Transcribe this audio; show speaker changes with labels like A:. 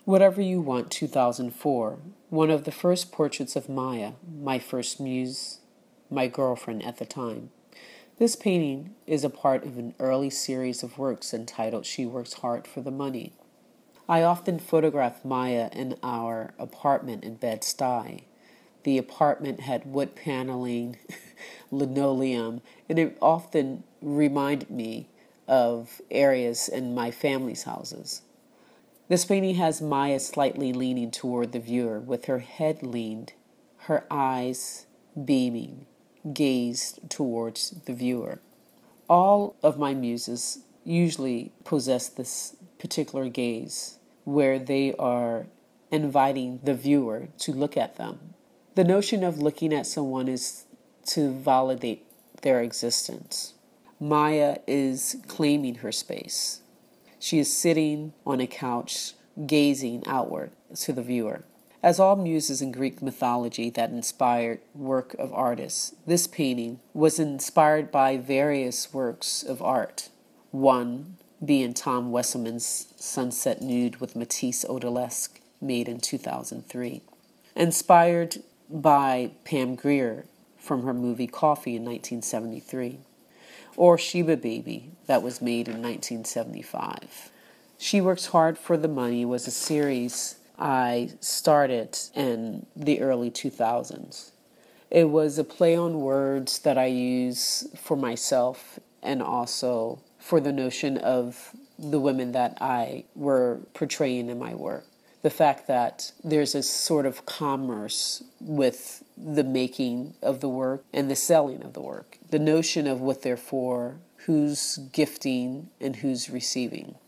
A: Whatever You Want 2004, one of the first portraits of Maya, my first muse, my girlfriend at the time. This painting is a part of an early series of works entitled She Works Hard for the Money. I often photographed Maya in our apartment in Bed-Stuy. The apartment had wood paneling, linoleum, and it often reminded me of areas in my family's houses. This painting has Maya slightly leaning toward the viewer, with her head leaned, her eyes beaming, gazed towards the viewer. All of my muses usually possess this particular gaze, where they are inviting the viewer to look at them. The notion of looking at someone is to validate their existence. Maya is claiming her space. She is sitting on a couch, gazing outward to the viewer. As all muses in Greek mythology that inspired work of artists, this painting was inspired by various works of art. One being Tom Wesselmann's Sunset Nude with Matisse Odalisque, made in 2003. Inspired by Pam Grier from her movie Coffee in 1973. Or Sheba Baby, that was made in 1975. She Works Hard for the Money was a series I started in the early 2000s. It was a play on words that I use for myself and also for the notion of the women that I were portraying in my work. The fact that there's a sort of commerce with the making of the work and the selling of the work. The notion of what they're for, who's gifting and who's receiving.